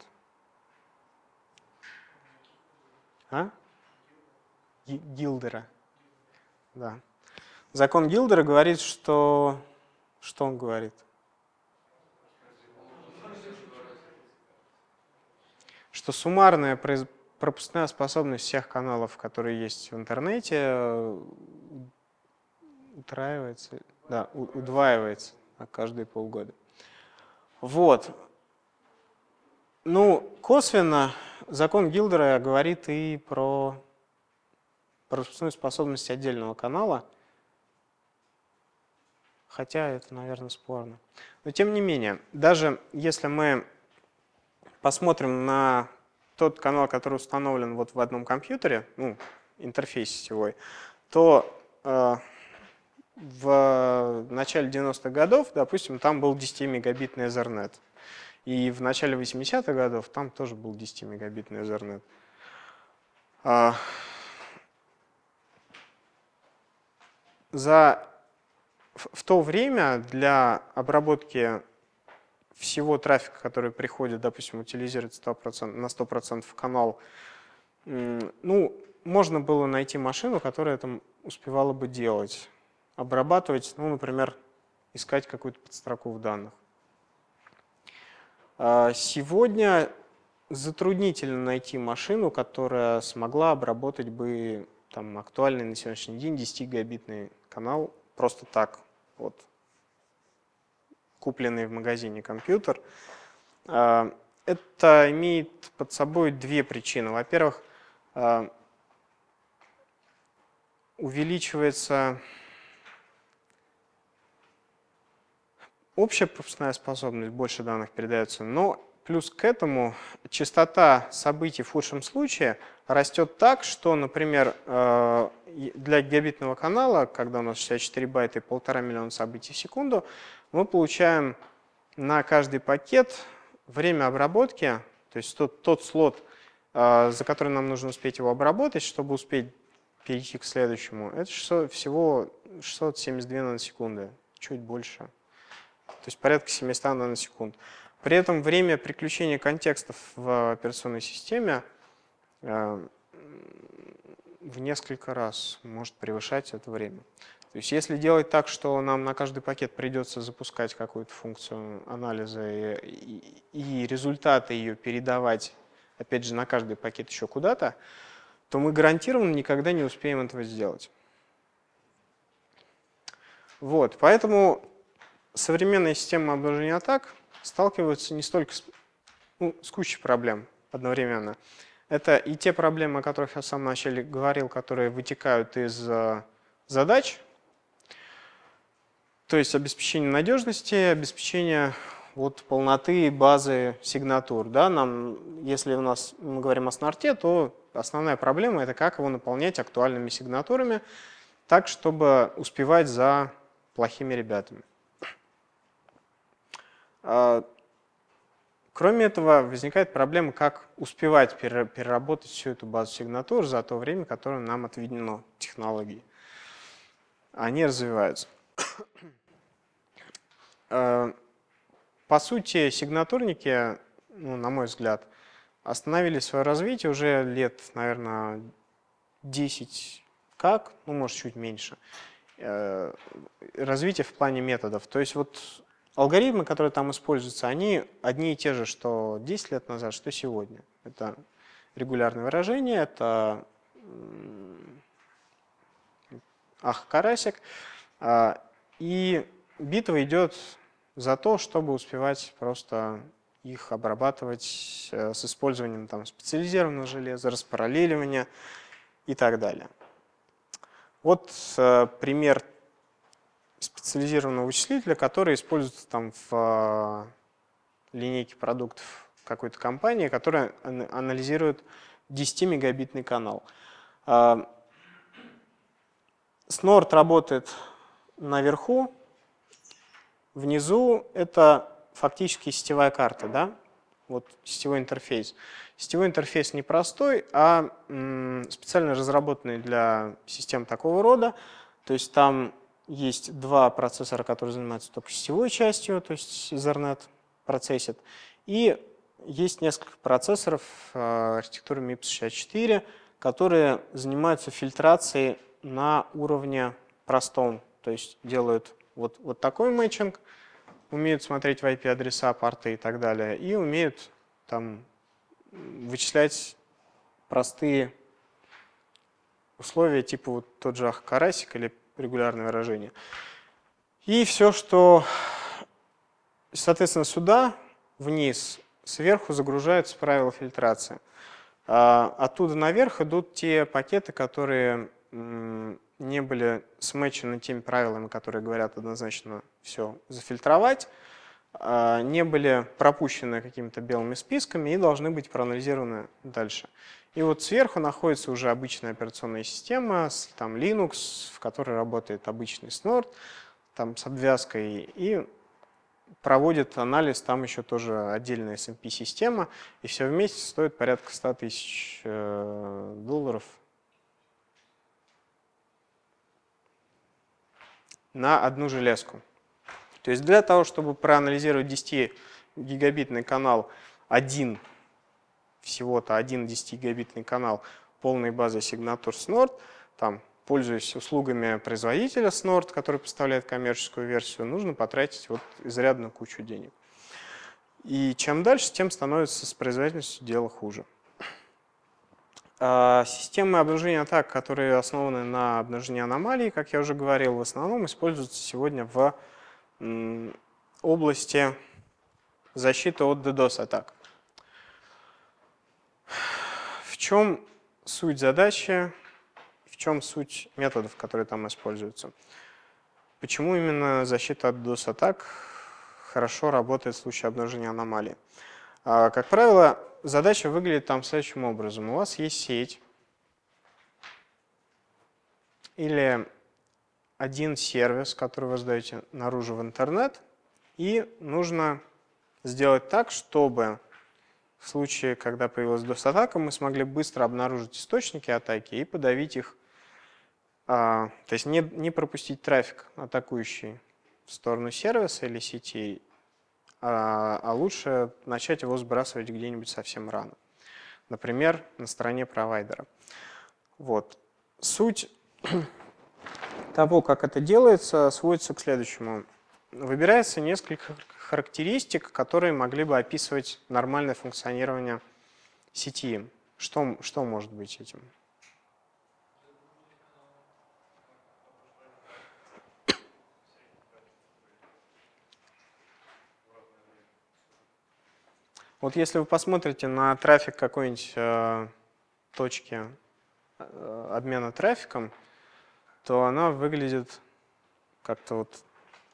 А? Гилдера. Да. Закон Гилдера говорит, что... Что он говорит? Что суммарная пропускная способность всех каналов, которые есть в интернете, утраивается, да, удваивается каждые полгода. Вот. Ну, косвенно закон Гилдера говорит и про пропускную способность отдельного канала, хотя это, наверное, спорно. Но тем не менее, даже если мы посмотрим на тот канал, который установлен вот в одном компьютере, ну, интерфейс сетевой, то э, в начале девяностых годов, допустим, там был десятимегабитный Ethernet. И в начале восьмидесятых годов там тоже был десятимегабитный Ethernet. А, за, в, в то время для обработки всего трафика, который приходит, допустим, утилизировать сто процентов, на сто процентов канал, ну, можно было найти машину, которая это успевала бы делать. Обрабатывать, ну, например, искать какую-то подстроку в данных. Сегодня затруднительно найти машину, которая смогла обработать бы там, актуальный на сегодняшний день десятигигабитный канал просто так, вот, купленный в магазине компьютер. Это имеет под собой две причины. Во-первых, увеличивается общая пропускная способность, больше данных передается, но плюс к этому частота событий в худшем случае растет так, что, например, для гигабитного канала, когда у нас шестьдесят четыре байта и полтора миллиона событий в секунду, мы получаем на каждый пакет время обработки, то есть тот, тот слот, за который нам нужно успеть его обработать, чтобы успеть перейти к следующему, это шестьсот, всего шестьсот семьдесят две наносекунды, чуть больше. То есть порядка семисот наносекунд. При этом время приключения контекстов в операционной системе в несколько раз может превышать это время. То есть если делать так, что нам на каждый пакет придется запускать какую-то функцию анализа и, и, и результаты ее передавать, опять же, на каждый пакет еще куда-то, то мы гарантированно никогда не успеем этого сделать. Вот, поэтому современные системы обнаружения атак сталкиваются не столько с, ну, с кучей проблем одновременно. Это и те проблемы, о которых я в самом начале говорил, которые вытекают из задач, то есть обеспечение надежности, обеспечение вот полноты базы сигнатур. Да? Нам, если у нас мы говорим о снарте, то основная проблема – это как его наполнять актуальными сигнатурами, так, чтобы успевать за плохими ребятами. Кроме этого, возникает проблема, как успевать переработать всю эту базу сигнатур за то время, которое нам отведено технологией. Они развиваются. По сути, сигнатурники, ну, на мой взгляд, остановили свое развитие уже лет, наверное, десять как, ну, может, чуть меньше. Развитие в плане методов. То есть вот алгоритмы, которые там используются, они одни и те же, что десять лет назад, что сегодня. Это регулярное выражение, это ах-карасик. И битва идет за то, чтобы успевать просто их обрабатывать с использованием там, специализированного железа, распараллеливания и так далее. Вот пример специализированного вычислителя, который используется там в линейке продуктов какой-то компании, которая анализирует десятимегабитный канал. Снорд работает наверху, внизу это фактически сетевая карта, да? Вот сетевой интерфейс. Сетевой интерфейс не простой, а специально разработанный для систем такого рода. То есть там есть два процессора, которые занимаются только сетевой частью, то есть Ethernet процессит. И есть несколько процессоров архитектуры мипс шестьдесят четыре, которые занимаются фильтрацией на уровне простом. То есть делают вот, вот такой мэтчинг, умеют смотреть в ай пи-адреса, порты и так далее, и умеют там вычислять простые условия, типа вот тот же ах-карасик или регулярное выражение. И все, что, соответственно, сюда, вниз, сверху загружаются правила фильтрации. А оттуда наверх идут те пакеты, которые не были смечены теми правилами, которые говорят однозначно все зафильтровать, не были пропущены какими-то белыми списками и должны быть проанализированы дальше. И вот сверху находится уже обычная операционная система, там Linux, в которой работает обычный снорд, там с обвязкой, и проводит анализ, там еще тоже отдельная эс эм пи-система, и все вместе стоит порядка ста тысяч долларов на одну железку. То есть для того, чтобы проанализировать десятигигабитный канал, один, всего-то один десятигигабитный канал полной базы сигнатур снорд, там, пользуясь услугами производителя снорд, который поставляет коммерческую версию, нужно потратить вот изрядную кучу денег. И чем дальше, тем становится с производительностью дело хуже. Системы обнаружения атак, которые основаны на обнаружении аномалий, как я уже говорил, в основном используются сегодня в области защиты от ддос-атак. В чем суть задачи, в чем суть методов, которые там используются? Почему именно защита от ддос-атак хорошо работает в случае обнаружения аномалий? Как правило, задача выглядит там следующим образом. У вас есть сеть или один сервис, который вы сдаете наружу в интернет, и нужно сделать так, чтобы в случае, когда появилась ддос-атака, мы смогли быстро обнаружить источники атаки и подавить их, а, то есть не, не пропустить трафик, атакующий в сторону сервиса или сетей, а, а лучше начать его сбрасывать где-нибудь совсем рано. Например, на стороне провайдера. Вот. Суть того, как это делается, сводится к следующему. Выбирается несколько характеристик, которые могли бы описывать нормальное функционирование сети. Что, что может быть этим? Вот если вы посмотрите на трафик какой-нибудь э, точки э, обмена трафиком, то она выглядит как-то вот...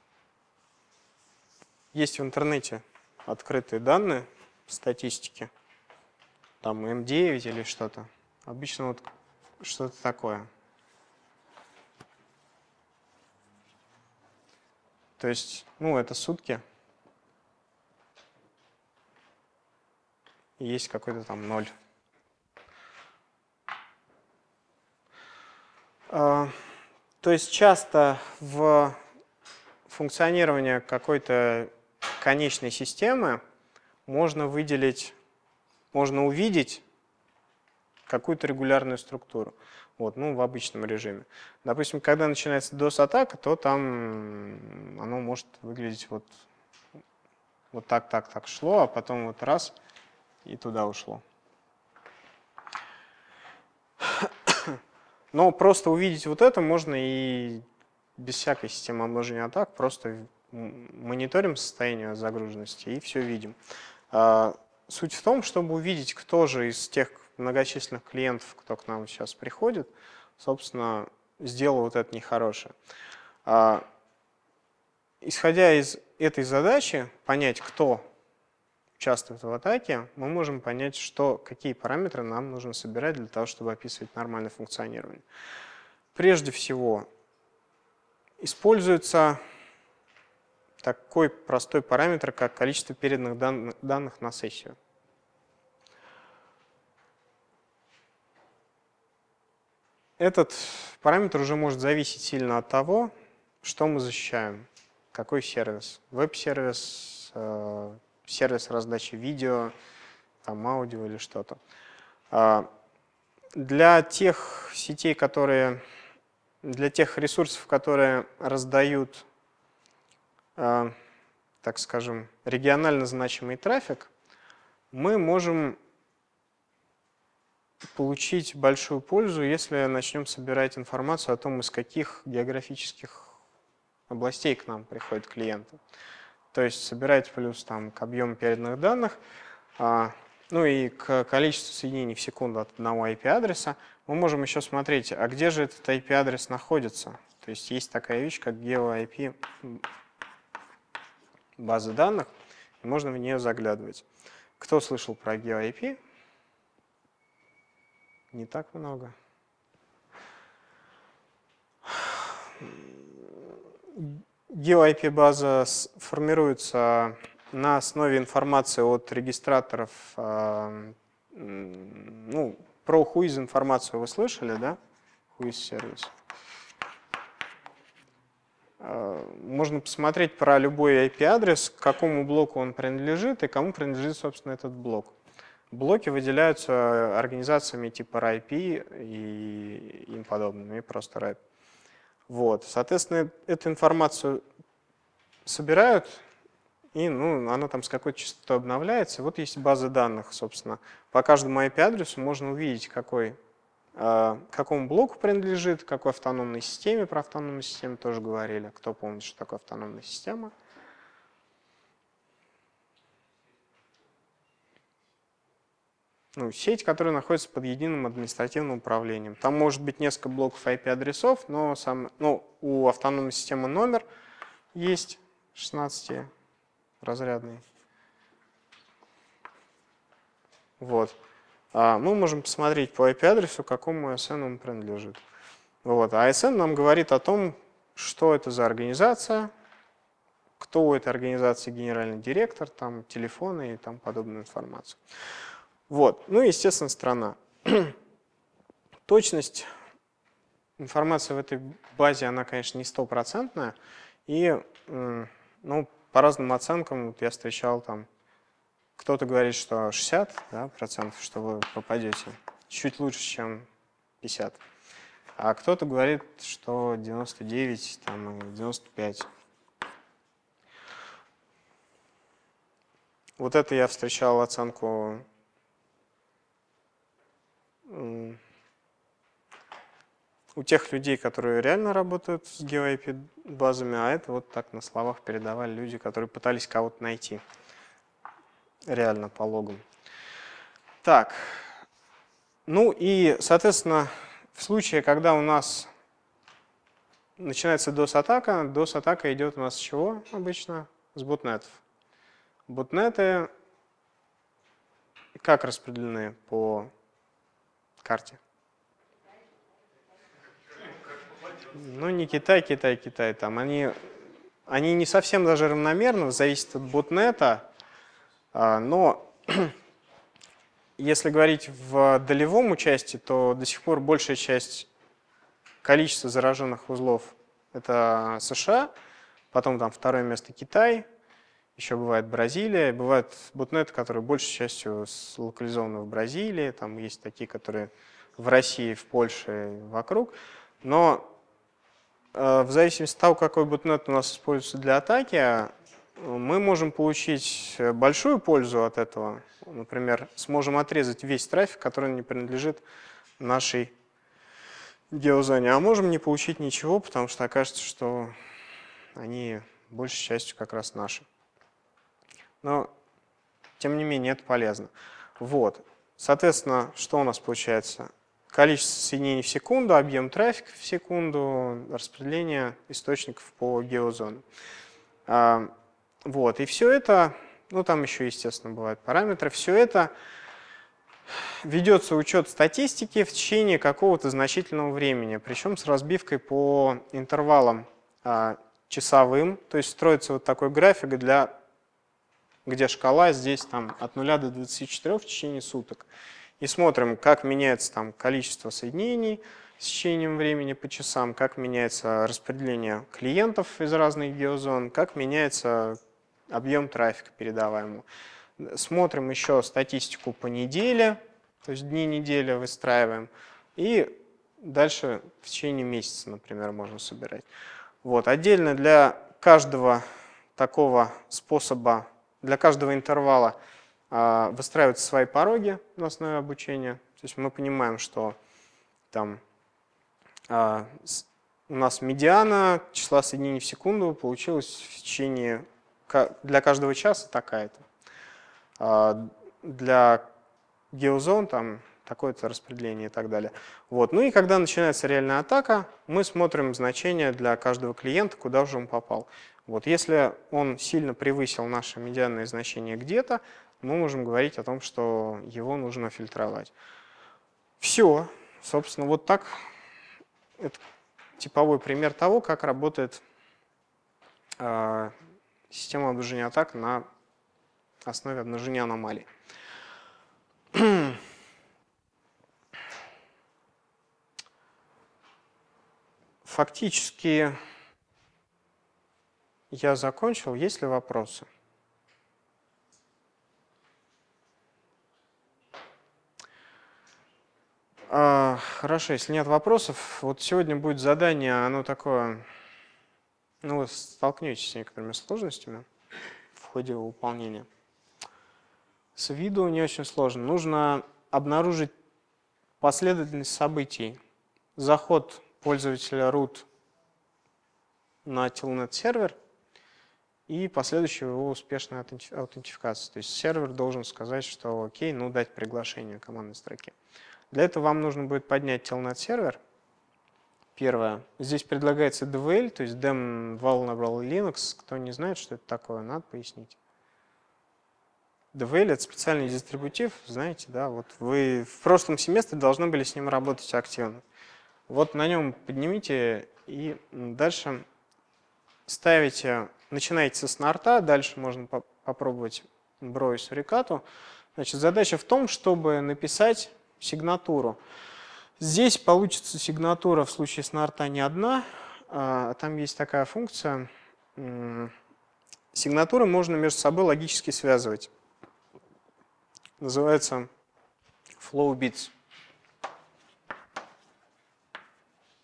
Есть в интернете открытые данные, статистики, там эм девять или что-то. Обычно вот что-то такое. То есть, ну, это сутки. И есть какой-то там ноль. А, то есть часто в функционировании какой-то конечной системы можно выделить, можно увидеть какую-то регулярную структуру. Вот, ну, в обычном режиме. Допустим, когда начинается дос-атака, то там оно может выглядеть вот, вот так, так, так шло, а потом вот раз и туда ушло. Но просто увидеть вот это можно и без всякой системы обнаружения атак, просто мониторим состояние загруженности и все видим. Суть в том, чтобы увидеть, кто же из тех многочисленных клиентов, кто к нам сейчас приходит, собственно, сделал вот это нехорошее. Исходя из этой задачи, понять, кто участвует в атаке, мы можем понять, что, какие параметры нам нужно собирать для того, чтобы описывать нормальное функционирование. Прежде всего, используется такой простой параметр, как количество переданных дан- данных на сессию. Этот параметр уже может зависеть сильно от того, что мы защищаем, какой сервис. Веб-сервис, э, сервис раздачи видео, там, аудио или что-то. Для тех сетей, которые, для тех ресурсов, которые раздают, э, так скажем, регионально значимый трафик, мы можем получить большую пользу, если начнем собирать информацию о том, из каких географических областей к нам приходят клиенты. То есть собирать плюс там, к объему переданных данных, а, ну и к количеству соединений в секунду от одного ай пи-адреса, мы можем еще смотреть, а где же этот ай пи-адрес находится. То есть есть такая вещь, как гео-ай пи базы данных, и можно в нее заглядывать. Кто слышал про гео-ай пи? Не так много. гео-ай пи-база формируется на основе информации от регистраторов. Ну, про Whois информацию вы слышали, да? Whois сервис. Можно посмотреть про любой ай пи-адрес, к какому блоку он принадлежит и кому принадлежит, собственно, этот блок. Блоки выделяются организациями типа эр ай пи и им подобными, и просто рэп. Вот. Соответственно, эту информацию собирают, и ну, она там с какой-то частотой обновляется. Вот есть база данных, собственно. По каждому ай пи-адресу можно увидеть, какой, э, какому блоку принадлежит, какой автономной системе. Про автономную систему тоже говорили. Кто помнит, что такое автономная система? Ну, сеть, которая находится под единым административным управлением. Там может быть несколько блоков ай пи-адресов, но сам, ну, у автономной системы номер есть шестнадцатиразрядный. Вот. А мы можем посмотреть по ай пи-адресу, какому эй эс эн он принадлежит. Вот. А эй эс эн нам говорит о том, что это за организация, кто у этой организации генеральный директор, там, телефоны и там подобную информацию. Вот. Ну и, естественно, страна. Точность информации в этой базе, она, конечно, не стопроцентная. И, ну, по разным оценкам, вот я встречал там, кто-то говорит, что шестьдесят да, процентов, что вы попадете. Чуть лучше, чем пятьдесят. а кто-то говорит, что девяносто девять, там, девяносто пять. Вот это я встречал оценку у тех людей, которые реально работают с гео-ай пи-базами, а это вот так на словах передавали люди, которые пытались кого-то найти реально по логам. Так, ну и, соответственно, в случае, когда у нас начинается дос-атака, дос-атака идет у нас с чего обычно? С ботнетов. Ботнеты как распределены по карте? Ну, не Китай, Китай, Китай. Там они, они не совсем даже равномерно, зависит от ботнета. Но если говорить в долевом участии, то до сих пор большая часть количества зараженных узлов – это США, потом там второе место Китай, еще бывает Бразилия, бывают ботнеты, которые большей частью локализованы в Бразилии, там есть такие, которые в России, в Польше, вокруг. Но э, в зависимости от того, какой ботнет у нас используется для атаки, мы можем получить большую пользу от этого. Например, сможем отрезать весь трафик, который не принадлежит нашей геозоне, а можем не получить ничего, потому что окажется, что они большей частью как раз наши. Но, тем не менее, это полезно. Вот. Соответственно, что у нас получается? Количество соединений в секунду, объем трафика в секунду, распределение источников по геозоне. Вот. И все это, ну там еще, естественно, бывают параметры, все это ведется учет статистики в течение какого-то значительного времени, причем с разбивкой по интервалам часовым. То есть строится вот такой график, для, где шкала здесь там, от нуля до двадцати четырёх в течение суток. И смотрим, как меняется там количество соединений с течением времени по часам, как меняется распределение клиентов из разных геозон, как меняется объем трафика передаваемого. Смотрим еще статистику по неделе, то есть дни недели выстраиваем. И дальше в течение месяца, например, можно собирать. Вот. Отдельно для каждого такого способа, для каждого интервала э, выстраиваются свои пороги на основе обучения. То есть мы понимаем, что там э, у нас медиана числа соединений в секунду получилась в течение для каждого часа такая-то. Э, для геозон там такое-то распределение и так далее. Вот. Ну и когда начинается реальная атака, мы смотрим значение для каждого клиента, куда уже он попал. Вот. Если он сильно превысил наше медианное значение где-то, мы можем говорить о том, что его нужно фильтровать. Все. Собственно, вот так. Это типовой пример того, как работает э, система обнаружения атак на основе обнаружения аномалий. Фактически я закончил. Есть ли вопросы? А, хорошо, если нет вопросов, вот сегодня будет задание, оно такое, ну вы столкнетесь с некоторыми сложностями в ходе его выполнения. С виду не очень сложно. Нужно обнаружить последовательность событий. Заход пользователя root на Telnet сервер и последующая его успешная аутентификация. То есть сервер должен сказать, что окей, ну дать приглашение командной строке. Для этого вам нужно будет поднять Telnet сервер. Первое. Здесь предлагается ди ви эл, то есть Dem Vulnerable Linux. Кто не знает, что это такое, надо пояснить. ди ви эл — это специальный дистрибутив, знаете, да, вот вы в прошлом семестре должны были с ним работать активно. Вот на нем поднимите и дальше ставите, начинаете со снарта, дальше можно по попробовать бро и сурикату. Значит, задача в том, чтобы написать сигнатуру. Здесь получится сигнатура в случае снарта не одна, а там есть такая функция. Сигнатуры можно между собой логически связывать. Называется flow bits.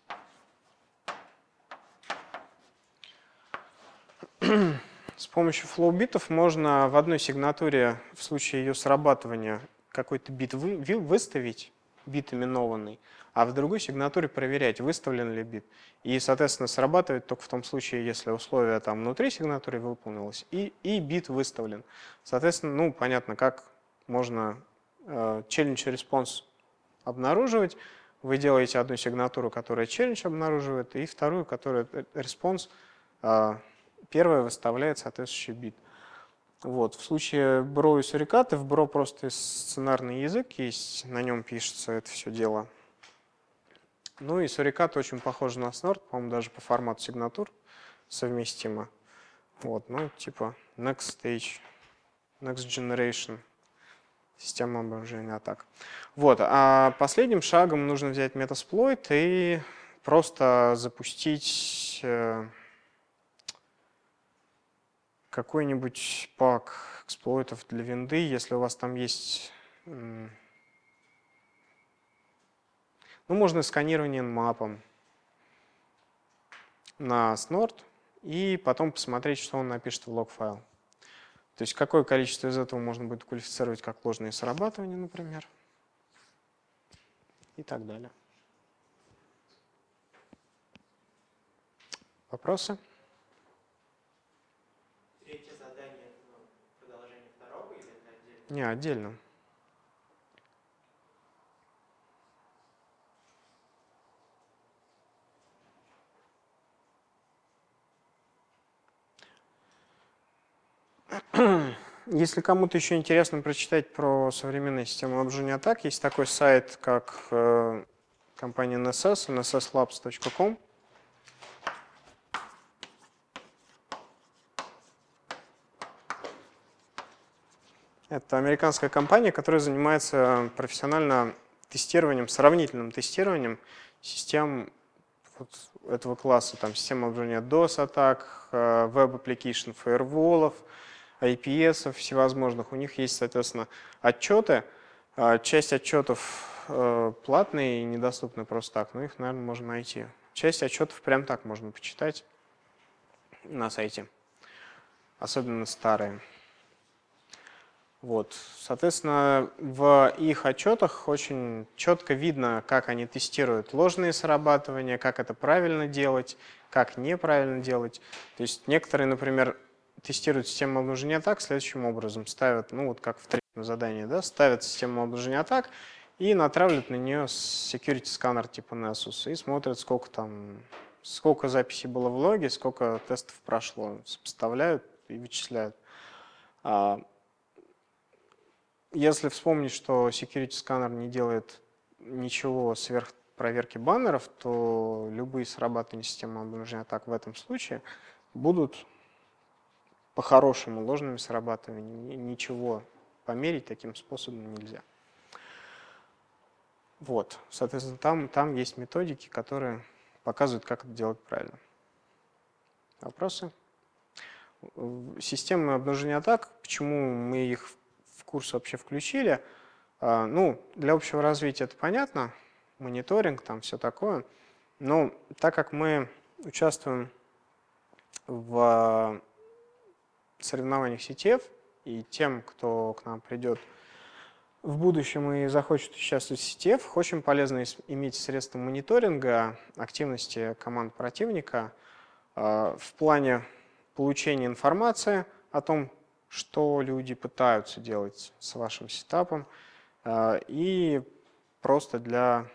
С помощью флоу-битов можно в одной сигнатуре в случае ее срабатывания какой-то бит вы, вы, выставить, бит именованный, а в другой сигнатуре проверять, выставлен ли бит. И, соответственно, срабатывает только в том случае, если условие там внутри сигнатуры выполнилось и, и бит выставлен. Соответственно, ну, понятно, как можно э, challenge response обнаруживать. Вы делаете одну сигнатуру, которая challenge обнаруживает, и вторую, которая response. Э, первая выставляет соответствующий бит. Вот. В случае бро и сурикаты, в бро просто сценарный язык есть, на нем пишется это все дело. Ну и сурикат очень похож на снорт, по-моему, даже по формату сигнатур совместимо. Вот, ну, типа next stage, next generation, система обнаружения атак. Вот, а последним шагом нужно взять метасплойт и просто запустить какой-нибудь пак эксплойтов для винды, если у вас там есть, ну, можно сканирование мапом на снорт и потом посмотреть, что он напишет в лог-файл. То есть какое количество из этого можно будет квалифицировать как ложные срабатывания, например, и так далее. Вопросы? Третье задание — ну, продолжение второго или это отдельно? Не, отдельно. Если кому-то еще интересно прочитать про современные системы обнаружения атак, есть такой сайт, как э, компания эн эс эс, эн эс эс лабс точка ком. Это американская компания, которая занимается профессионально тестированием, сравнительным тестированием систем вот этого класса. Там система обнаружения дос-атак, веб-аппликейшн фаерволов, ай пи эс всевозможных. У них есть, соответственно, отчеты. Часть отчетов платные и недоступны просто так, но их, наверное, можно найти. Часть отчетов прям так можно почитать на сайте, особенно старые. Вот. Соответственно, в их отчетах очень четко видно, как они тестируют ложные срабатывания, как это правильно делать, как неправильно делать. То есть некоторые, например, тестируют систему обнаружения атак следующим образом. Ставят, ну вот как в третьем задании, да, ставят систему обнаружения атак и натравливают на нее security сканер типа Nessus и смотрят, сколько там, сколько записей было в логе, сколько тестов прошло. Сопоставляют и вычисляют. Если вспомнить, что security сканер не делает ничего сверх проверки баннеров, то любые срабатывания системы обнаружения атак в этом случае будут по-хорошему ложными срабатываниями. Ничего померить таким способом нельзя. Вот, соответственно, там, там есть методики, которые показывают, как это делать правильно. Вопросы? Системы обнаружения атак, почему мы их в курс вообще включили? Ну, для общего развития это понятно, мониторинг, там все такое. Но так как мы участвуем в соревнованиях си ти эф, и тем, кто к нам придет в будущем и захочет участвовать в си ти эф, очень полезно иметь средства мониторинга активности команд противника в плане получения информации о том, что люди пытаются делать с вашим сетапом, и просто для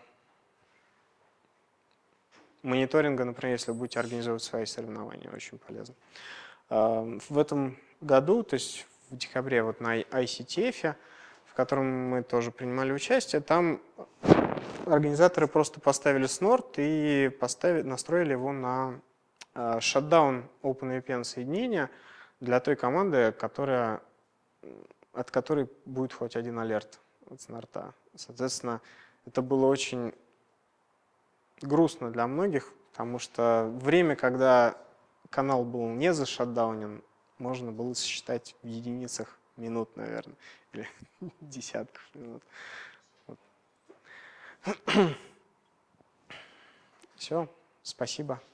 мониторинга, например, если вы будете организовывать свои соревнования, очень полезно. В этом году, то есть в декабре вот на ай си ти эф, в котором мы тоже принимали участие, там организаторы просто поставили снорт и поставили, настроили его на shutdown OpenVPN соединения для той команды, которая, от которой будет хоть один алерт от снорта. Соответственно, это было очень грустно для многих, потому что время, когда канал был не зашатдаунен, можно было сосчитать в единицах минут, наверное, или десятков минут. Вот. Все, спасибо.